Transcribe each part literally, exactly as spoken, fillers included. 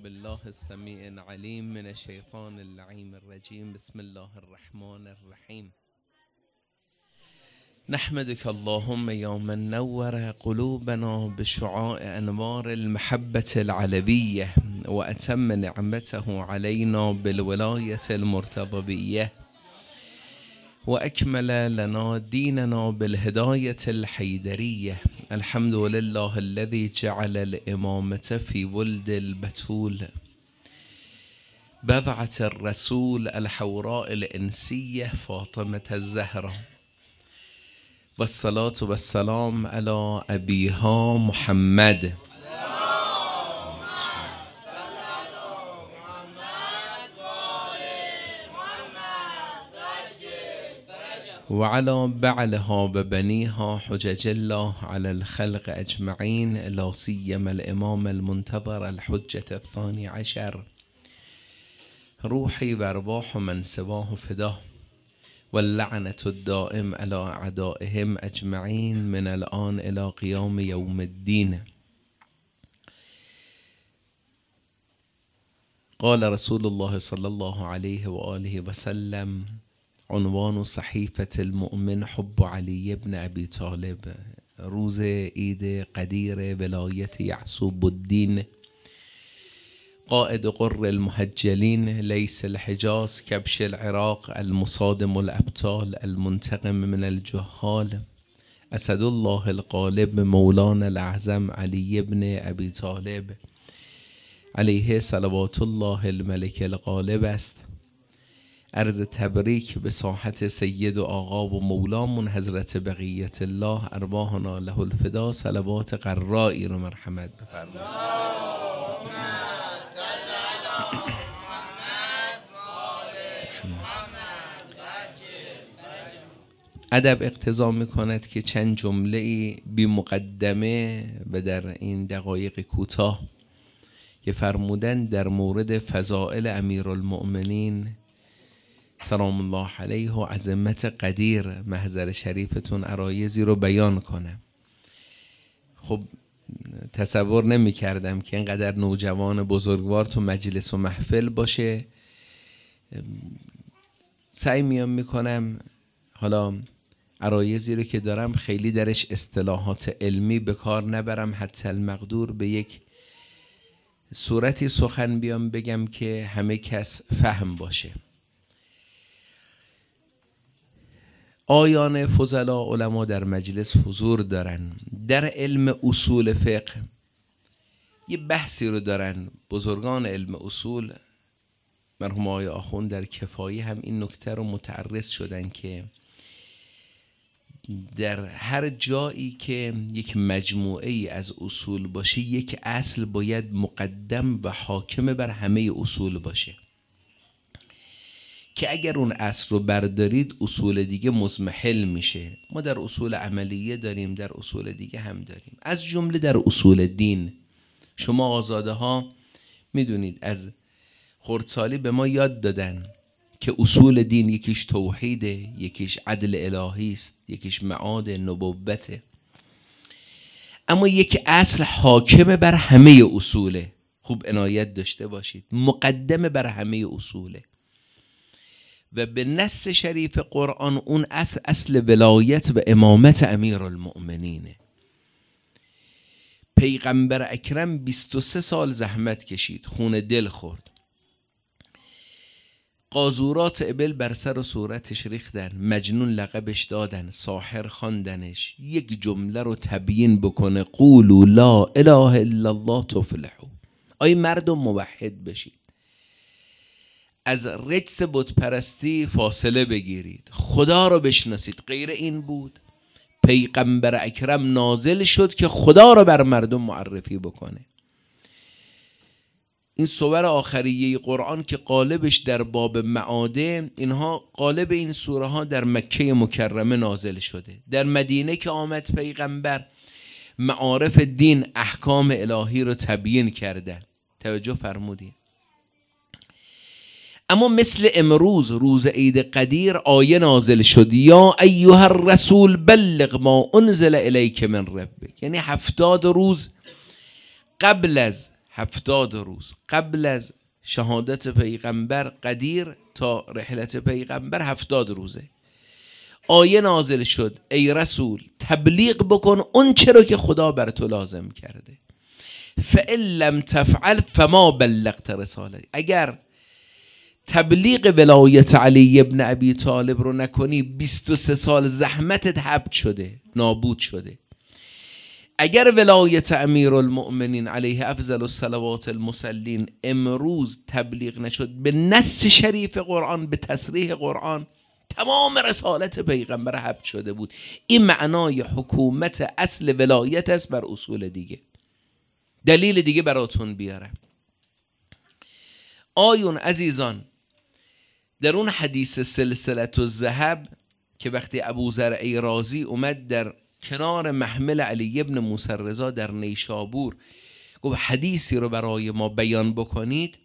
بالله السميع العليم من الشيطان اللعين الرجيم. بسم الله الرحمن الرحيم. نحمدك اللهم يا من نور قلوبنا بشعاع أنوار المحبة العلوية وأتم نعمته علينا بالولاية المرتضوية وأكمل لنا ديننا بالهداية الحيدرية. الحمد لله الذي جعل الإمامة في ولد البتول بضعة الرسول الحوراء الإنسية فاطمة الزهراء، والصلاة والسلام على أبيها محمد وعلى بعلها وبنيها حجج الله على الخلق أجمعين، لا سيما الإمام المنتظر الحجة الثاني عشر. روحي وأرواح من سواه فداه، واللعنة الدائم على أعدائهم أجمعين من الآن إلى قيام يوم الدين. قال رسول الله صلى الله عليه وآله وسلم: عنوان صحيفة المؤمن حب علي بن أبي طالب. روز عید قدیر ولایت یعصوب الدین، قائد قر المحجلين، ليس الحجاز كبش العراق، المصادم الأبطال، المنتقم من الجهال، اسد الله الغالب، مولانا الأعظم علی بن أبی طالب علیه صلوات الله الملك الغالب است. عرض تبریک به ساحت سید و آقا و مولامون حضرت بقیت الله، ارواحنا له الفدا. صلوات قرایی رو مرحمت بفرمایید. ادب اقتضا میکند که چند جمله بی مقدمه و در این دقایق کوتاه که فرمودن در مورد فضائل امیرالمؤمنین سلام الله علیه و عظمت قدیر محضر شریفتون عرایضی رو بیان کنم. خب تصور نمی کردم که اینقدر نوجوان بزرگوار تو مجلس و محفل باشه. سعی میام میکنم حالا عرایضی رو که دارم خیلی درش اصطلاحات علمی به کار نبرم، حتی المقدور به یک صورتی سخن بیام بگم که همه کس فهم باشه. آیان فضلا علما در مجلس حضور دارن، در علم اصول فقه یه بحثی رو دارن بزرگان علم اصول، مرحوم آقای آخوند در کفایی هم این نکته رو متعرض شدن که در هر جایی که یک مجموعه ای از اصول باشه یک اصل باید مقدم و حاکم بر همه اصول باشه، که اگر اون اصل رو بردارید اصول دیگه مضمحل میشه. ما در اصول عملیه داریم، در اصول دیگه هم داریم، از جمله در اصول دین. شما آزاده ها میدونید از خردسالی به ما یاد دادن که اصول دین یکیش توحیده، یکیش عدل الهی است، یکیش معاد نبوته. اما یک اصل حاکم بر همه اصوله. خوب عنایت داشته باشید، مقدم بر همه اصوله و به نص شریف قرآن اون اصل اصل ولایت و امامت امیرالمؤمنینه. پیغمبر اکرم بیست و سه سال زحمت کشید، خون دل خورد، قاذورات ابل بر سر و صورتش ریختن، مجنون لقبش دادن، ساحر خواندنش. یک جمله رو تبیین بکنه: قولوا لا اله الا الله تفلحوا. آی مردم موحد بشید، از رجس بت پرستی فاصله بگیرید، خدا رو بشناسید. غیر این بود پیغمبر اکرم نازل شد که خدا رو بر مردم معرفی بکنه. این سور آخریه قرآن که قالبش در باب معاده، اینها قالب این سوره ها در مکه مکرمه نازل شده. در مدینه که آمد پیغمبر، معارف دین احکام الهی رو تبیین کرده. توجه فرمودین؟ اما مثل امروز روز عید قدیر آیه نازل شد: یا ایها الرسول بلغ ما انزل الیک من ربک. یعنی هفتاد روز قبل از هفتاد روز قبل از شهادت پیغمبر قدیر تا رحلت پیغمبر هفتاد روزه. آیه نازل شد ای رسول تبلیغ بکن اون چرا که خدا بر تو لازم کرده. فإن لم تفعل فما بلغت رسالتی. اگر تبلیغ ولایت علی ابن ابی طالب رو نکنی بیست و سه سال زحمتت حبط شده، نابود شده. اگر ولایت امیرالمؤمنین علیه افضل الصلوات المسلین امروز تبلیغ نشد به نص شریف قرآن، به تصریح قرآن، تمام رسالت پیغمبر حبط شده بود. این معنای حکومت اصل ولایت است بر اصول دیگه. دلیل دیگه براتون بیارم. آیون عزیزان، در اون حدیث سلسله الذهب که وقتی ابوذر رازی اومد در کنار محمل علی ابن موسی رضا در نیشابور گفت حدیثی رو برای ما بیان بکنید،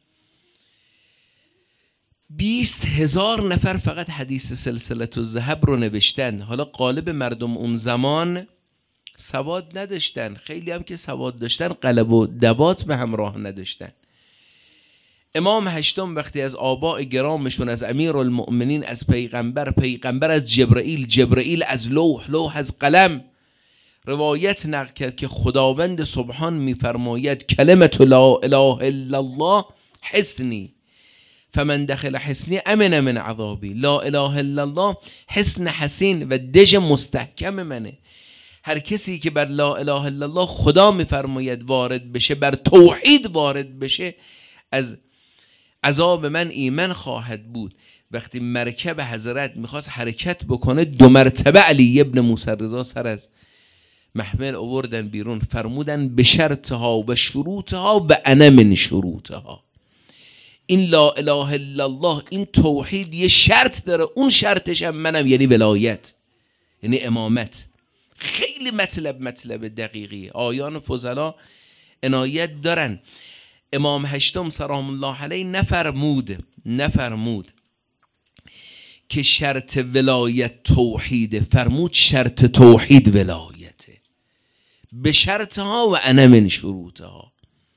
بیست هزار نفر فقط حدیث سلسله الذهب رو نوشتن. حالا غالب مردم اون زمان سواد نداشتن، خیلی هم که سواد داشتن قلم و دوات به همراه نداشتن. امام هشتم وقتی از آباء گرامشون، از امیرالمؤمنین، از پیغمبر، پیغمبر از جبرئیل، جبرئیل از لوح، لوح از قلم روایت نقل کرد که خداوند سبحان میفرماید کلمت لا اله الا الله حصنی فمن دخل حصنی امن من عذابی. لا اله الا الله حصن حسین و دژ مستحکم منه. هر کسی که بر لا اله الا الله خدا میفرماید وارد بشه، بر توحید وارد بشه، از عذاب من ایمن خواهد بود. وقتی مرکب حضرت میخواست حرکت بکنه دو مرتبه علی ابن موسی رضا سر از محمل آوردن بیرون، فرمودن به شرطها و شروطها و انا من شروطها. این لا اله الا الله، این توحید یه شرط داره، اون شرطش هم منم، یعنی ولایت، یعنی امامت. خیلی مطلب مطلب دقیقی. آیان فضلا عنایت دارن. امام هشتم سلام الله علیه نفرمود نفرمود که شرط ولایت توحیده، فرمود شرط توحید ولایته، به شرطها و انا من شروطها.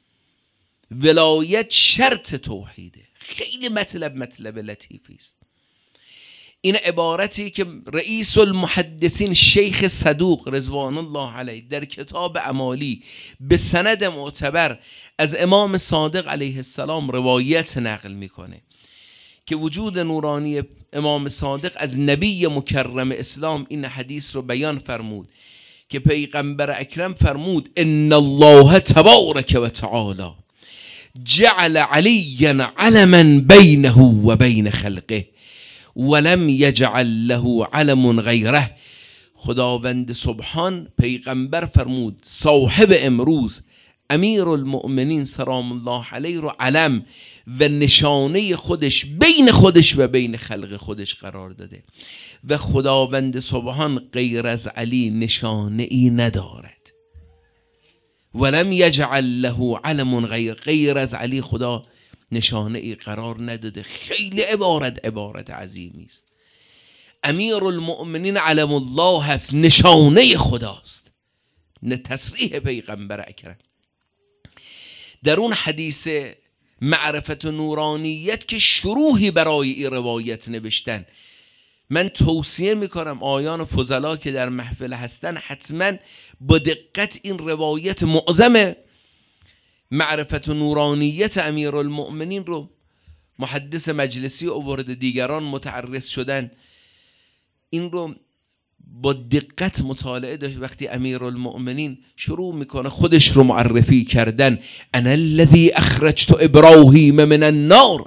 ولایت شرط توحیده. خیلی مطلب مطلب لطیفی است. این عبارتی که رئیس المحدثین شیخ صدوق رضوان الله علیه در کتاب اعمالی به سند معتبر از امام صادق علیه السلام روایت نقل میکنه که وجود نورانی امام صادق از نبی مکرم اسلام این حدیث رو بیان فرمود که پیغمبر اکرم فرمود ان الله تبارک و تعالی جعل علیا علما بینه و بین خلقه ولم یجعل له علم غیره. خداوند سبحان پیغمبر فرمود صاحب امروز امیر المؤمنین سلام الله علیه رو علم و نشانه خودش بین خودش و بین خلق خودش قرار داده و خداوند سبحان غیر از علی نشانه ای ندارد. ولم یجعل له علم غیر، غیر از علی خدا نشانه ای قرار نداده. خیلی عبارت عبارت عظیمی است. امیر المؤمنین علم الله هست، نشانه خداست، نه تصریح پیغمبر اکرم. در اون حدیث معرفت و نورانیت که شروحی برای این روایت نوشتن، من توصیه میکنم آیان فضلا که در محفل هستن حتما با دقت این روایت معظم معرفت و نورانیت امیرالمؤمنین رو محدث مجلسی آورده، دیگران متعرض شدن، این رو با دقت مطالعه داشت. وقتی امیرالمؤمنین شروع میکنه خودش رو معرفی کردن، انا الذی اخرجت ابراهیم من النار،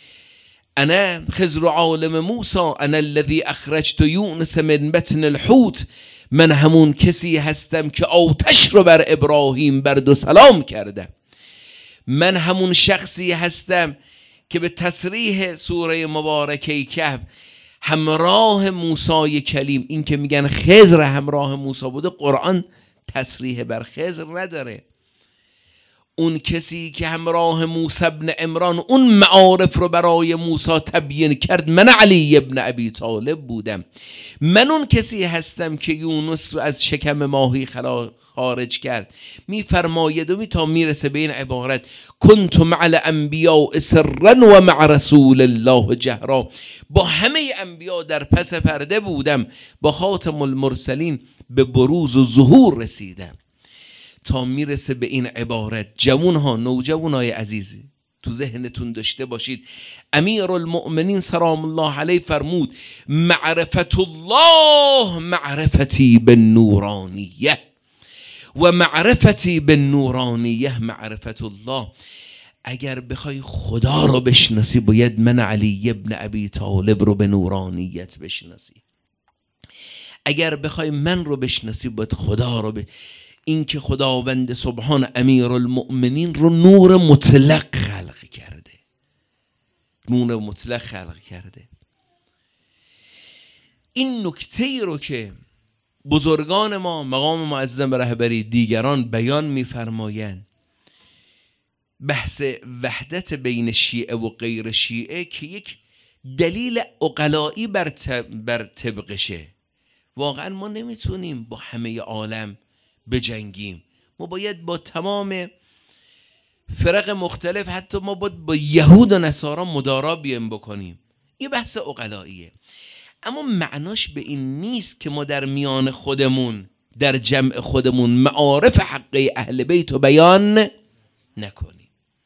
انا خضر عالم موسی، انا الذی اخرجت یونس من بطن الحوت، من همون کسی هستم که آتش رو بر ابراهیم برد و سلام کردم، من همون شخصی هستم که به تصریح سوره مبارکه کهف همراه موسی کلیم، این که میگن خضر همراه موسی بوده، قرآن تصریح بر خضر نداره. اون کسی که همراه موسی ابن عمران اون معارف رو برای موسی تبیین کرد من علی ابن ابی طالب بودم. من اون کسی هستم که یونس رو از شکم ماهی خارج کرد. میفرماید و می تا میرسه به این عبارت کنت مع الانبیاء سرا و مع رسول الله جهرا، با همه انبیا در پس پرده بودم، با خاتم المرسلین به بروز و ظهور رسیدم. تا میرسه به این عبارت. جوان ها، نوجوانای عزیزی، تو ذهنتون داشته باشید امیر المؤمنین سلام الله علیه فرمود معرفت الله معرفتی بالنورانیه و معرفتی بالنورانیه معرفت الله. اگر بخوای خدا رو بشناسی باید من علی ابن ابی طالب رو به نورانیت بشناسی. اگر بخوای من رو بشناسی باید خدا رو به این که خداوند سبحان امیر المؤمنین رو نور مطلق خلق کرده، نور مطلق خلق کرده. این نکته ای رو که بزرگان ما مقام معظم رهبری دیگران بیان می‌فرمایند، بحث وحدت بین شیعه و غیر شیعه که یک دلیل عقلایی بر بر طبقشه. واقعا ما نمیتونیم با همه عالم بجنگیم، ما باید با تمام فرق مختلف، حتی ما باید با یهود و نصارا مدارا بیایم بکنیم. یه بحث عقلاییه، اما معناش به این نیست که ما در میان خودمون در جمع خودمون معارف حقه اهل بیت رو بیان نکنیم.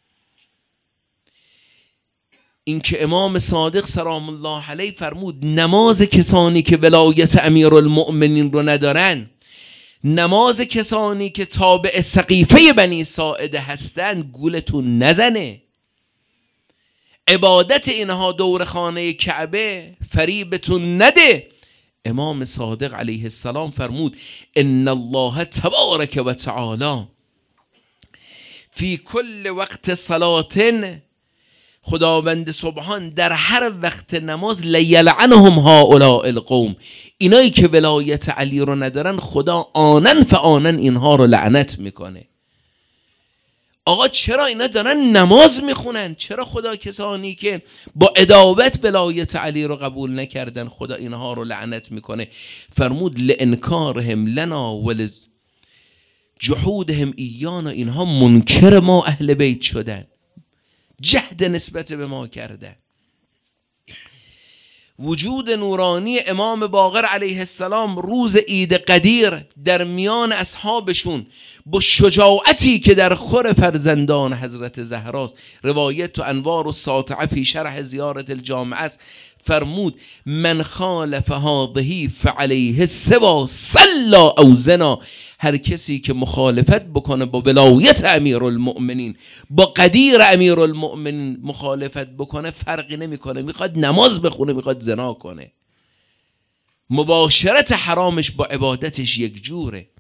این که امام صادق سلام الله علیه فرمود نماز کسانی که ولایت امیر المؤمنین رو ندارن، نماز کسانی که تابع سقیفه بنی ساعده هستند گولتون نزنه. عبادت اینها دور خانه کعبه فریبتون نده. امام صادق علیه السلام فرمود ان الله تبارک و تعالی فی کل وقت صلاتن، خداوند سبحان در هر وقت نماز لیلعنهم هؤلاء القوم، اینایی که ولایت علی رو ندارن خدا آنن فآنن اینها رو لعنت میکنه. آقا چرا اینا دارن نماز میخونن؟ چرا خدا کسانی که با عداوت ولایت علی رو قبول نکردن خدا اینها رو لعنت میکنه؟ فرمود لانکارهم لنا ول جحودهم ایانا، اینها منکر ما اهل بیت شدن، جهد نسبت به ما کرده. وجود نورانی امام باقر علیه السلام روز عید قدیر در میان اصحابشون با شجاعتی که در خور فرزندان حضرت زهراست، روایت و انوار و ساطعه فی شرح زیارت الجامعه است، فرمود من خالف هذه فعلیه سوا صلا او زنا، هر کسی که مخالفت بکنه با ولایت امیر المؤمنین، با قدیر امیر المؤمنین مخالفت بکنه فرقی نمیکنه، میخواد نماز بخونه میخواد زنا کنه، مباشرت حرامش با عبادتش یک جوره.